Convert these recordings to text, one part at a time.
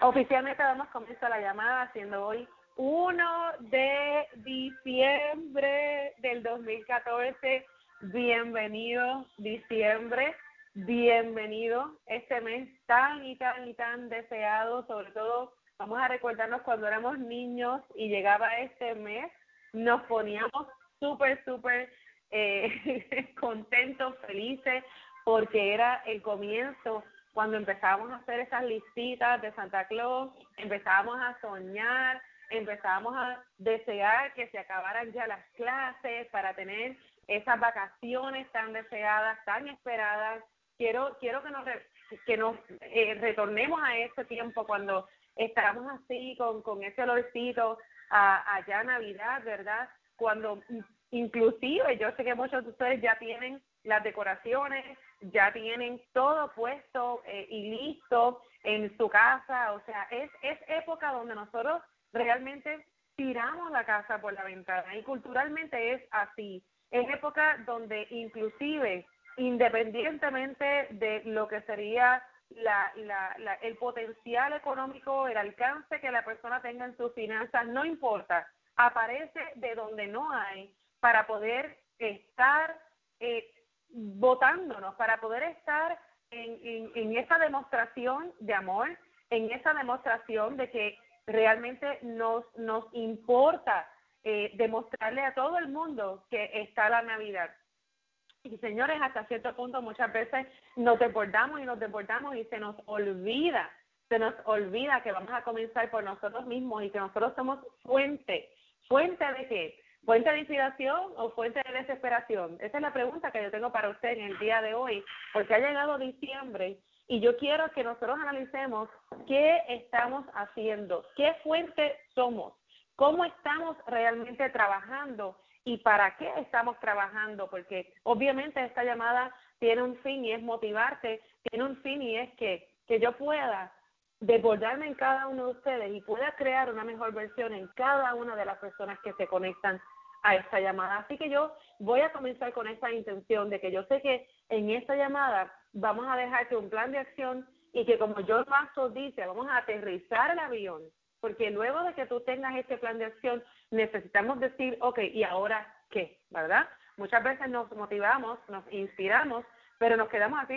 Oficialmente damos comienzo a la llamada, siendo hoy 1 de diciembre del 2014. Bienvenido diciembre, bienvenido este mes tan y tan y tan deseado. Sobre todo vamos a recordarnos cuando éramos niños y llegaba este mes, nos poníamos súper contentos, felices, porque era el comienzo. Cuando empezábamos a hacer esas listitas de Santa Claus, empezábamos a soñar, empezábamos a desear que se acabaran ya las clases para tener esas vacaciones tan deseadas, tan esperadas. Quiero que nos retornemos a ese tiempo cuando estábamos así con ese olorcito allá a Navidad, ¿verdad? Cuando inclusive yo sé que muchos de ustedes ya tienen las decoraciones, ya tienen todo puesto y listo en su casa. O sea, es época donde nosotros realmente tiramos la casa por la ventana, y culturalmente es así. Es época donde inclusive, independientemente de lo que sería el potencial económico, el alcance que la persona tenga en sus finanzas, no importa, aparece de donde no hay para poder estar votándonos, para poder estar en esa demostración de amor, en esa demostración de que realmente nos importa demostrarle a todo el mundo que está la Navidad. Y señores, hasta cierto punto muchas veces nos desbordamos y se nos olvida que vamos a comenzar por nosotros mismos y que nosotros somos fuente de qué, fuente de inspiración o fuente de desesperación. Esa es la pregunta que yo tengo para usted en el día de hoy, porque ha llegado diciembre y yo quiero que nosotros analicemos qué estamos haciendo, qué fuente somos, cómo estamos realmente trabajando y para qué estamos trabajando, porque obviamente esta llamada tiene un fin y es motivarte, tiene un fin y es que yo pueda desbordarme en cada uno de ustedes y pueda crear una mejor versión en cada una de las personas que se conectan a esta llamada. Así que yo voy a comenzar con esa intención de que yo sé que en esta llamada vamos a dejar que un plan de acción y que, como John Maxwell dice, vamos a aterrizar el avión, porque luego de que tú tengas este plan de acción necesitamos decir, ok, ¿y ahora qué? ¿Verdad? Muchas veces nos motivamos, nos inspiramos, pero nos quedamos así,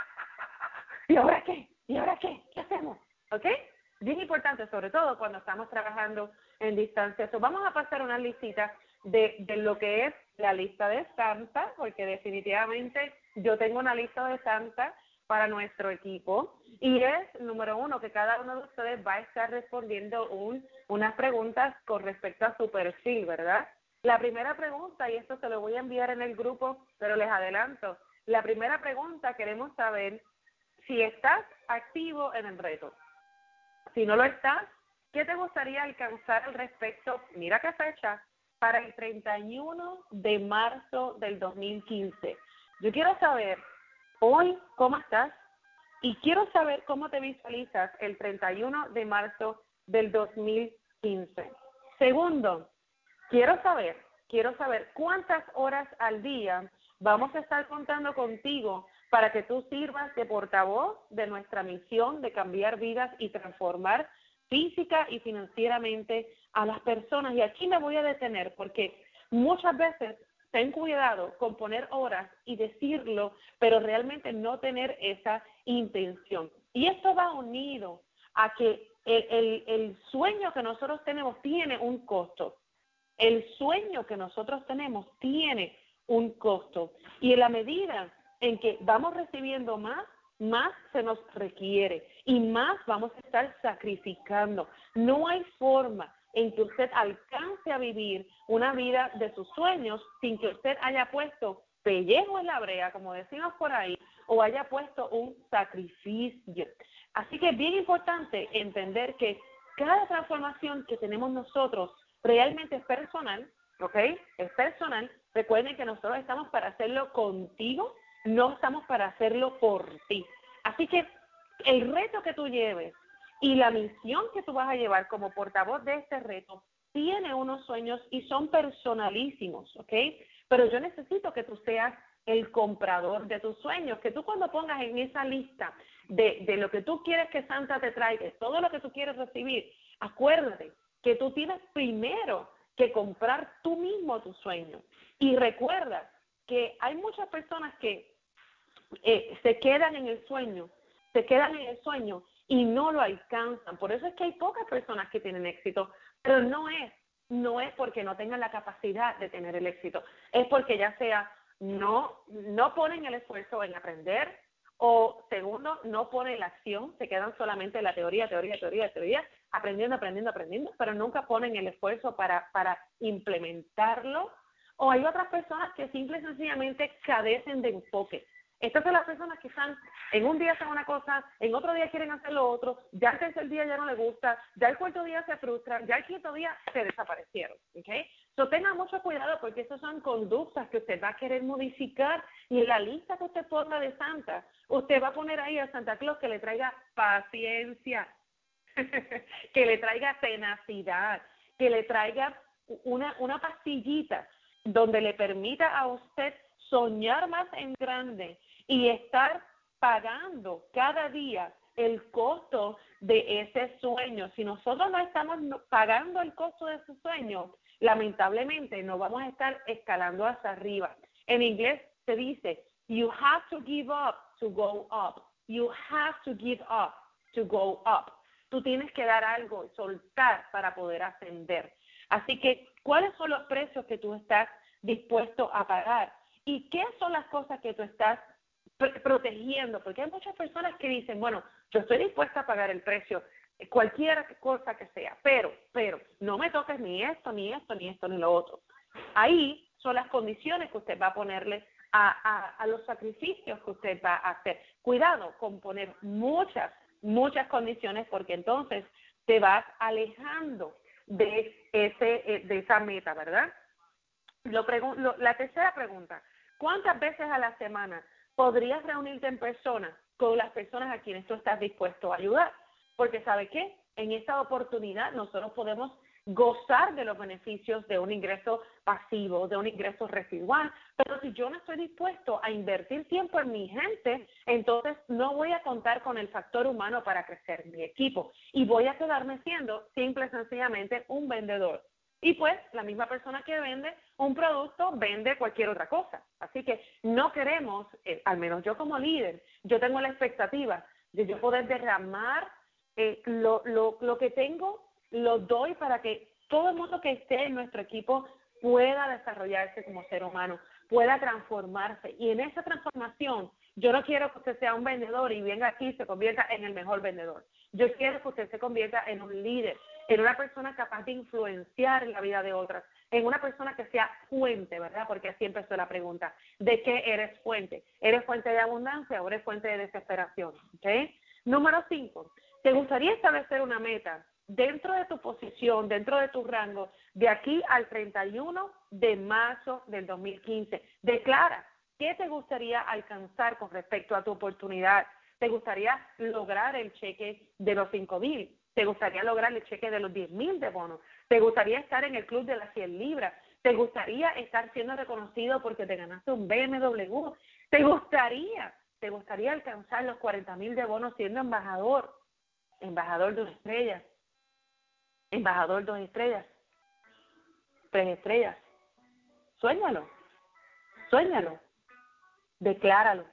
¿y ahora qué? ¿Y ahora qué? ¿Qué hacemos? ¿Ok? Bien importante, sobre todo cuando estamos trabajando en distancia. So, vamos a pasar una listita de lo que es la lista de Santa, porque definitivamente yo tengo una lista de Santa para nuestro equipo, y es, número uno, que cada uno de ustedes va a estar respondiendo unas preguntas con respecto a su perfil, ¿verdad? La primera pregunta, y esto se lo voy a enviar en el grupo, pero les adelanto, la primera pregunta queremos saber si estás activo en el reto. Si no lo estás, ¿qué te gustaría alcanzar al respecto? Mira qué fecha, para el 31 de marzo del 2015. Yo quiero saber hoy cómo estás y quiero saber cómo te visualizas el 31 de marzo del 2015. Segundo, quiero saber cuántas horas al día vamos a estar contando contigo para que tú sirvas de portavoz de nuestra misión de cambiar vidas y transformar física y financieramente a las personas. Y aquí me voy a detener porque muchas veces ten cuidado con poner horas y decirlo, pero realmente no tener esa intención. Y esto va unido a que el sueño que nosotros tenemos tiene un costo. El sueño que nosotros tenemos tiene un costo. Y en la medida en que vamos recibiendo más se nos requiere y más vamos a estar sacrificando. No hay forma en que usted alcance a vivir una vida de sus sueños sin que usted haya puesto pellejo en la brea, como decimos por ahí, o haya puesto un sacrificio. Así que es bien importante entender que cada transformación que tenemos nosotros realmente es personal, ¿ok? Es personal. Recuerden que nosotros estamos para hacerlo contigo, no estamos para hacerlo por ti. Así que el reto que tú lleves y la misión que tú vas a llevar como portavoz de este reto tiene unos sueños y son personalísimos, ¿ok? Pero yo necesito que tú seas el comprador de tus sueños. Que tú cuando pongas en esa lista de lo que tú quieres que Santa te traiga, todo lo que tú quieres recibir, acuérdate que tú tienes primero que comprar tú mismo tus sueños. Y recuerda que hay muchas personas que se quedan en el sueño, y no lo alcanzan. Por eso es que hay pocas personas que tienen éxito, pero no es porque no tengan la capacidad de tener el éxito, es porque ya sea no ponen el esfuerzo en aprender, o segundo, no ponen la acción, se quedan solamente en la teoría, aprendiendo, pero nunca ponen el esfuerzo para implementarlo. O hay otras personas que simple y sencillamente carecen de enfoque. Estas son las personas que están, en un día hacen una cosa, en otro día quieren hacer lo otro, ya el tercer día ya no les gusta, ya el cuarto día se frustran, ya el quinto día se desaparecieron, ¿ok? So, tenga mucho cuidado porque esas son conductas que usted va a querer modificar, y en la lista que usted ponga de Santa, usted va a poner ahí a Santa Claus que le traiga paciencia, que le traiga tenacidad, que le traiga una pastillita donde le permita a usted soñar más en grande y estar pagando cada día el costo de ese sueño. Si nosotros no estamos pagando el costo de ese sueño, lamentablemente no vamos a estar escalando hacia arriba. En inglés se dice, you have to give up to go up. You have to give up to go up. Tú tienes que dar algo, soltar para poder ascender. Así que, ¿cuáles son los precios que tú estás dispuesto a pagar? ¿Y qué son las cosas que tú estás protegiendo? Porque hay muchas personas que dicen, bueno, yo estoy dispuesta a pagar el precio, cualquier cosa que sea, pero no me toques ni esto, ni lo otro. Ahí son las condiciones que usted va a ponerle a los sacrificios que usted va a hacer. Cuidado con poner muchas condiciones, porque entonces te vas alejando de esa meta, ¿verdad? La tercera pregunta, ¿cuántas veces a la semana podrías reunirte en persona con las personas a quienes tú estás dispuesto a ayudar? Porque ¿sabe qué? En esta oportunidad nosotros podemos gozar de los beneficios de un ingreso pasivo, de un ingreso residual, pero si yo no estoy dispuesto a invertir tiempo en mi gente, entonces no voy a contar con el factor humano para crecer mi equipo y voy a quedarme siendo simple y sencillamente un vendedor. Y pues la misma persona que vende un producto vende cualquier otra cosa. Así que no queremos, al menos yo como líder, yo tengo la expectativa de yo poder derramar lo que tengo, lo doy para que todo el mundo que esté en nuestro equipo pueda desarrollarse como ser humano, pueda transformarse. Y en esa transformación, yo no quiero que usted sea un vendedor y venga aquí y se convierta en el mejor vendedor. Yo quiero que usted se convierta en un líder, en una persona capaz de influenciar la vida de otras, en una persona que sea fuente, ¿verdad? Porque así empezó la pregunta. ¿De qué eres fuente? ¿Eres fuente de abundancia o eres fuente de desesperación? ¿Okay? Número 5. ¿Te gustaría establecer una meta dentro de tu posición, dentro de tu rango, de aquí al 31 de marzo del 2015? Declara qué te gustaría alcanzar con respecto a tu oportunidad. ¿Te gustaría lograr el cheque de los 5,000? ¿Te gustaría lograr el cheque de los 10,000 de bono? ¿Te gustaría estar en el club de las 100 libras? ¿Te gustaría estar siendo reconocido porque te ganaste un BMW? ¿Te gustaría alcanzar los 40,000 de bono siendo embajador de una estrella, embajador 2 estrellas, 3 estrellas? Suéñalo, decláralo.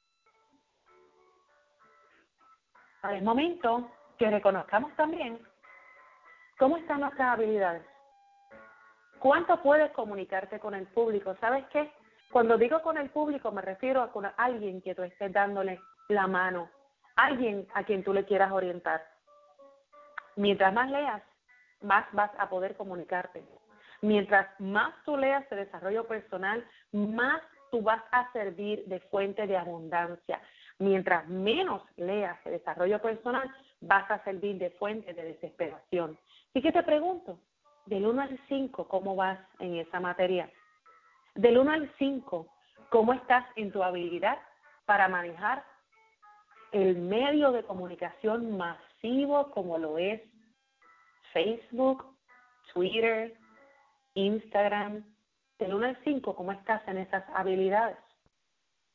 Ahora es momento que reconozcamos también cómo están nuestras habilidades. ¿Cuánto puedes comunicarte con el público? ¿Sabes qué? Cuando digo con el público me refiero a con alguien que tú estés dándole la mano, alguien a quien tú le quieras orientar. Mientras más leas, más vas a poder comunicarte. Mientras más tú leas de desarrollo personal, más tú vas a servir de fuente de abundancia. Mientras menos leas de desarrollo personal, vas a servir de fuente de desesperación. Así que te pregunto, del 1 al 5, ¿cómo vas en esa materia? Del 1 al 5, ¿cómo estás en tu habilidad para manejar el medio de comunicación masivo como lo es Facebook, Twitter, Instagram? Del 1 al 5, ¿cómo estás en esas habilidades?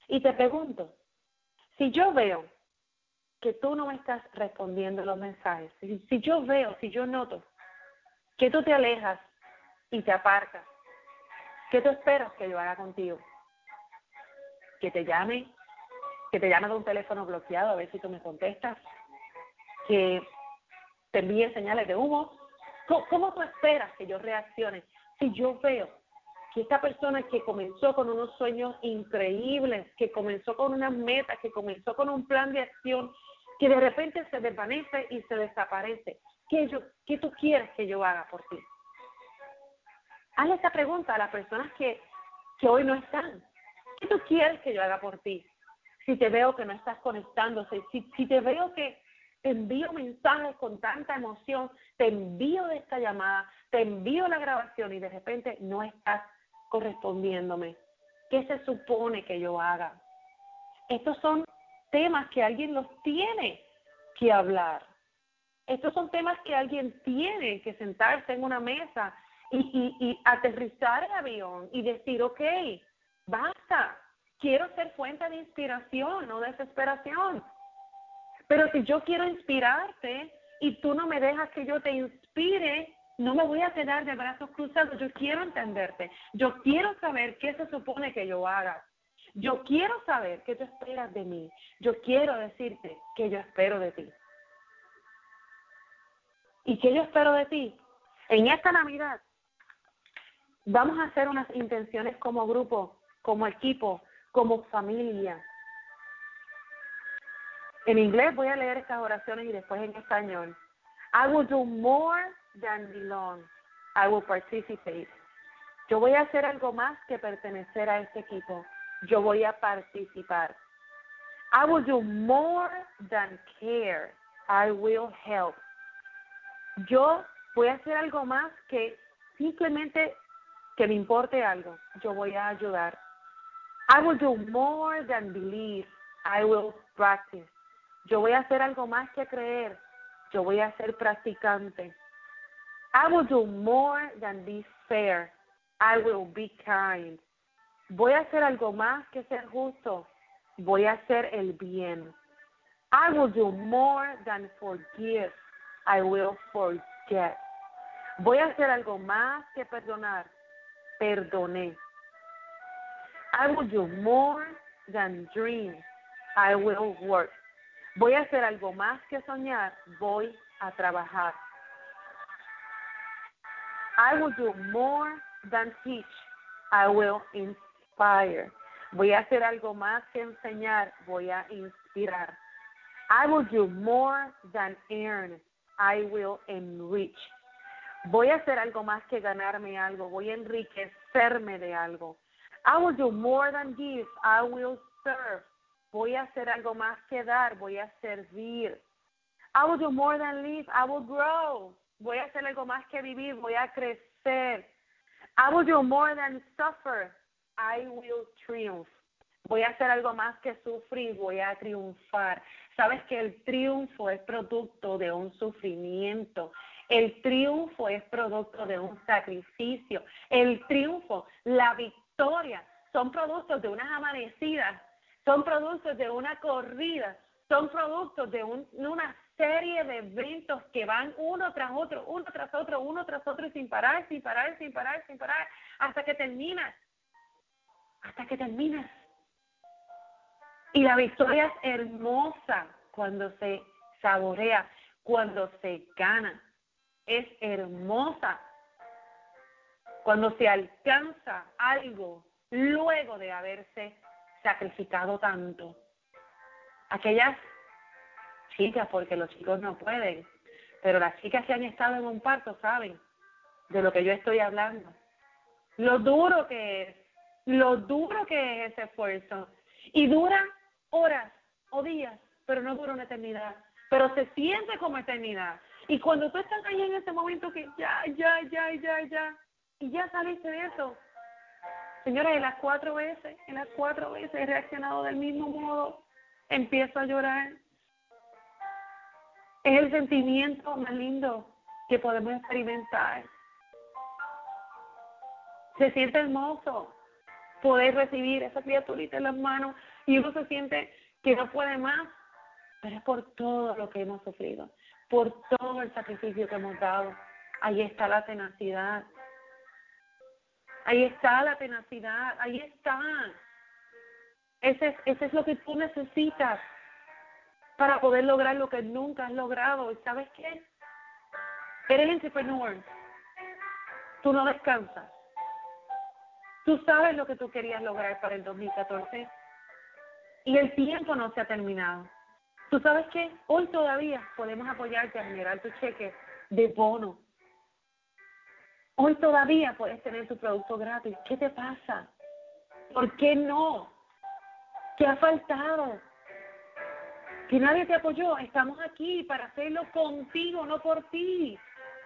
Y te pregunto, si yo veo que tú no me estás respondiendo los mensajes, si yo veo, si yo noto que tú te alejas y te apartas, ¿qué tú esperas que yo haga contigo? Que te llame de un teléfono bloqueado a ver si tú me contestas, que te envíe señales de humo. ¿Cómo tú esperas que yo reaccione si yo veo que esta persona que comenzó con unos sueños increíbles, que comenzó con unas metas, que comenzó con un plan de acción, que de repente se desvanece y se desaparece? ¿Qué tú quieres que yo haga por ti? Hazle esta pregunta a las personas que hoy no están. ¿Qué tú quieres que yo haga por ti? Si te veo que no estás conectándose, si te veo que te envío mensajes con tanta emoción, te envío esta llamada, te envío la grabación y de repente no estás correspondiéndome, ¿qué se supone que yo haga? Estos son temas que alguien los tiene que hablar. Estos son temas que alguien tiene que sentarse en una mesa y aterrizar el avión y decir, ok, basta, quiero ser fuente de inspiración, no desesperación. Pero si yo quiero inspirarte y tú no me dejas que yo te inspire, no me voy a quedar de brazos cruzados. Yo quiero entenderte. Yo quiero saber qué se supone que yo haga. Yo quiero saber qué tú esperas de mí. Yo quiero decirte qué yo espero de ti. ¿Y qué yo espero de ti? En esta Navidad vamos a hacer unas intenciones como grupo, como equipo, como familia. En inglés voy a leer estas oraciones y después en español. I will do more than belong. I will participate. Yo voy a hacer algo más que pertenecer a este equipo. Yo voy a participar. I will do more than care. I will help. Yo voy a hacer algo más que simplemente que me importe algo. Yo voy a ayudar. I will do more than believe. I will practice. Yo voy a hacer algo más que creer. Yo voy a ser practicante. I will do more than be fair. I will be kind. Voy a hacer algo más que ser justo. Voy a hacer el bien. I will do more than forgive. I will forget. Voy a hacer algo más que perdonar. Perdoné. I will do more than dream. I will work. Voy a hacer algo más que soñar. Voy a trabajar. I will do more than teach. I will inspire. Voy a hacer algo más que enseñar. Voy a inspirar. I will do more than earn. I will enrich. Voy a hacer algo más que ganarme algo. Voy a enriquecerme de algo. I will do more than give. I will serve. Voy a hacer algo más que dar. Voy a servir. I will do more than live. I will grow. Voy a hacer algo más que vivir. Voy a crecer. I will do more than suffer. I will triumph. Voy a hacer algo más que sufrir. Voy a triunfar. Sabes que el triunfo es producto de un sufrimiento. El triunfo es producto de un sacrificio. El triunfo, la victoria, son productos de unas amanecidas, son productos de una corrida, son productos de una serie de eventos que van uno tras otro, uno tras otro, uno tras otro, y sin parar, sin parar, sin parar, sin parar, hasta que terminas. Hasta que terminas. Y la victoria es hermosa cuando se saborea, cuando se gana. Es hermosa cuando se alcanza algo luego de haberse sacrificado tanto. Aquellas chicas, porque los chicos no pueden, pero las chicas que han estado en un parto saben de lo que yo estoy hablando. Lo duro que es ese esfuerzo. Y dura horas o días, pero no dura una eternidad. Pero se siente como eternidad. Y cuando tú estás ahí en ese momento que y ya saliste de eso. Señora, en las cuatro veces he reaccionado del mismo modo. Empiezo a llorar. Es el sentimiento más lindo que podemos experimentar. Se siente hermoso poder recibir esa criaturita en las manos y uno se siente que no puede más, pero es por todo lo que hemos sufrido, por todo el sacrificio que hemos dado. Ahí está la tenacidad. Ahí está la tenacidad, ahí está. Ese es lo que tú necesitas para poder lograr lo que nunca has logrado. ¿Y sabes qué? Eres entrepreneur. Tú no descansas. Tú sabes lo que tú querías lograr para el 2014 y el tiempo no se ha terminado. ¿Tú sabes qué? Hoy todavía podemos apoyarte a generar tu cheque de bono. Hoy todavía puedes tener tu producto gratis. ¿Qué te pasa? ¿Por qué no? ¿Qué ha faltado? ¿Que nadie te apoyó? Estamos aquí para hacerlo contigo, no por ti.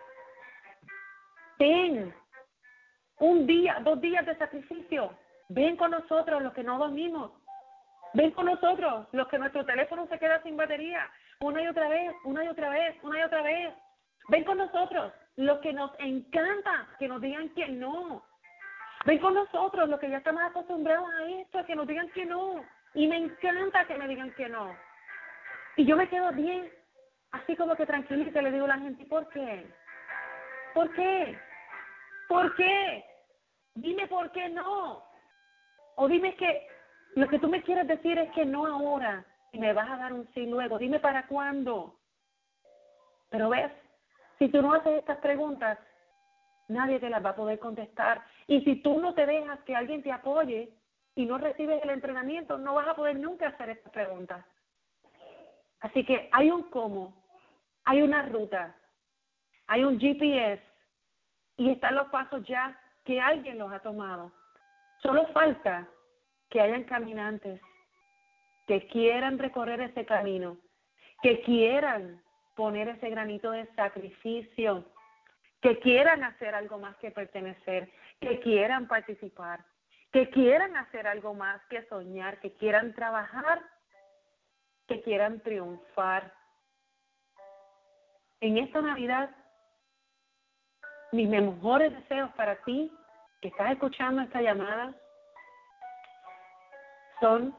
Ven, un día, 2 días de sacrificio. Ven con nosotros los que no dormimos. Ven con nosotros los que nuestro teléfono se queda sin batería. Una y otra vez, una y otra vez, una y otra vez. Ven con nosotros los que nos encanta que nos digan que no. Ven con nosotros los que ya estamos acostumbrados a esto, a que nos digan que no. Y me encanta que me digan que no. Y yo me quedo bien, así como que tranquilita, le digo a la gente, ¿por qué? ¿Por qué? ¿Por qué? Dime por qué no. O dime que lo que tú me quieres decir es que no ahora y me vas a dar un sí luego. Dime para cuándo. Pero ves, si tú no haces estas preguntas, nadie te las va a poder contestar. Y si tú no te dejas que alguien te apoye y no recibes el entrenamiento, no vas a poder nunca hacer estas preguntas. Así que hay un cómo, hay una ruta, hay un GPS y están los pasos ya que alguien los ha tomado. Solo falta que hayan caminantes que quieran recorrer ese camino, que quieran poner ese granito de sacrificio, que quieran hacer algo más que pertenecer, que quieran participar, que quieran hacer algo más que soñar, que quieran trabajar, que quieran triunfar. En esta Navidad, mis mejores deseos para ti, que estás escuchando esta llamada, son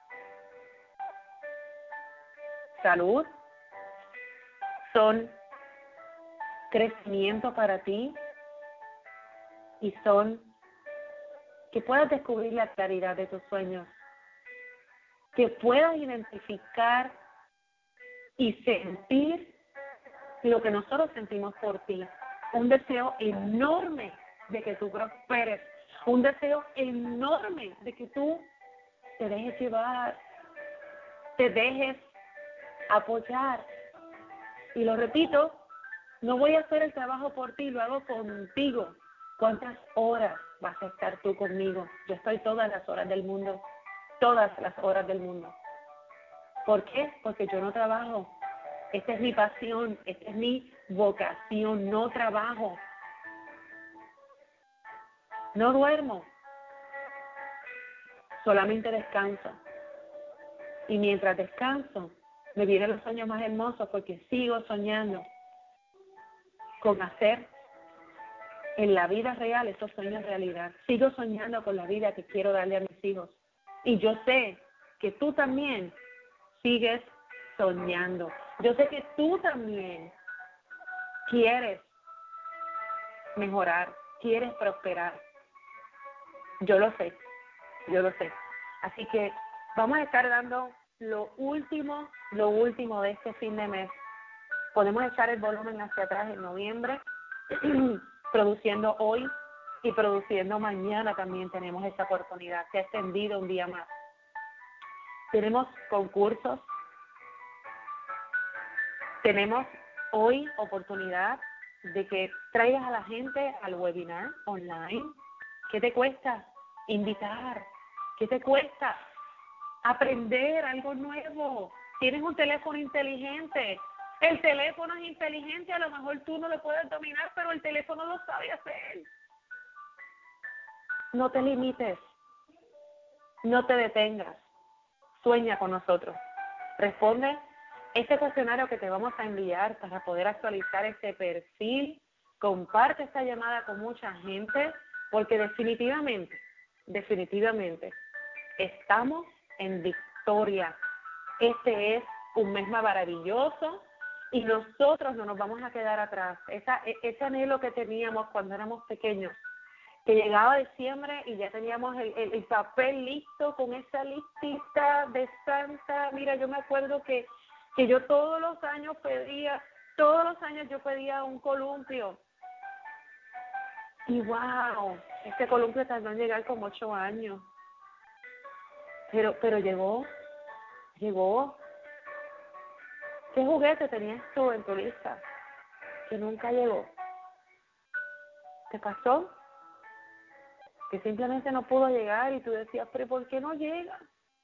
salud, son crecimiento para ti y son que puedas descubrir la claridad de tus sueños, que puedas identificar y sentir lo que nosotros sentimos por ti. Un deseo enorme de que tú prosperes, un deseo enorme de que tú te dejes llevar, te dejes apoyar. Y lo repito, no voy a hacer el trabajo por ti, lo hago contigo. ¿Cuántas horas vas a estar tú conmigo? Yo estoy todas las horas del mundo, todas las horas del mundo. ¿Por qué? Porque yo no trabajo. Esta es mi pasión, esta es mi vocación, no trabajo. No duermo, solamente descanso. Y mientras descanso, me vienen los sueños más hermosos porque sigo soñando con hacer en la vida real esos sueños realidad. Sigo soñando con la vida que quiero darle a mis hijos. Y yo sé que tú también sigues soñando. Yo sé que tú también quieres mejorar, quieres prosperar. Yo lo sé, yo lo sé. Así que vamos a estar dando lo último de este fin de mes. Podemos echar el volumen hacia atrás en noviembre, produciendo hoy y produciendo mañana también tenemos esa oportunidad. Se ha extendido un día más. Tenemos concursos, tenemos hoy oportunidad de que traigas a la gente al webinar online. ¿Qué te cuesta? Invitar. ¿Qué te cuesta? Aprender algo nuevo. Tienes un teléfono inteligente. El teléfono es inteligente, a lo mejor tú no lo puedes dominar, pero el teléfono lo sabe hacer. No te limites. No te detengas. Sueña con nosotros. Responde este cuestionario que te vamos a enviar para poder actualizar este perfil. Comparte esta llamada con mucha gente, porque definitivamente, estamos en victoria. Este es un mes maravilloso y nosotros no nos vamos a quedar atrás. Ese anhelo que teníamos cuando éramos pequeños, que llegaba diciembre y ya teníamos el papel listo con esa listita de Santa. Mira, yo me acuerdo que yo todos los años yo pedía un columpio. Y wow, este columpio tardó en llegar como 8 años. Pero llegó. ¿Qué juguete tenías tú en tu lista que nunca llegó? ¿Te pasó? Que simplemente no pudo llegar y tú decías, pero ¿por qué no llega?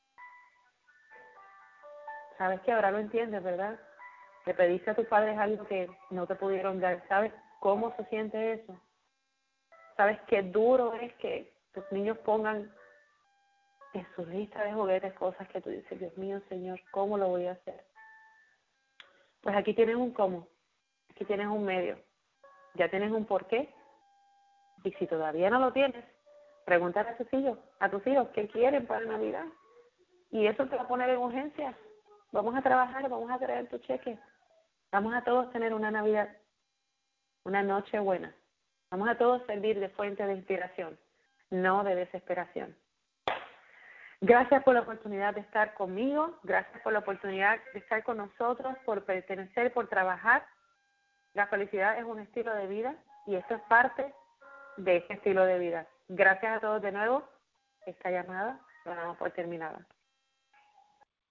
Sabes que ahora lo entiendes, ¿verdad? Le pediste a tus padres algo que no te pudieron dar. ¿Sabes cómo se siente eso? ¿Sabes qué duro es que tus niños pongan en su lista de juguetes cosas que tú dices, Dios mío, Señor, ¿cómo lo voy a hacer? Pues aquí tienes un cómo, aquí tienes un medio, ya tienes un porqué. Y si todavía no lo tienes, pregúntale a tus hijos qué quieren para Navidad. Y eso te va a poner en urgencia. Vamos a trabajar, vamos a traer tu cheque. Vamos a todos tener una Navidad, una noche buena. Vamos a todos servir de fuente de inspiración, no de desesperación. Gracias por la oportunidad de estar conmigo, gracias por la oportunidad de estar con nosotros, por pertenecer, por trabajar. La felicidad es un estilo de vida y esto es parte de ese estilo de vida. Gracias a todos de nuevo. Esta llamada la damos por terminada.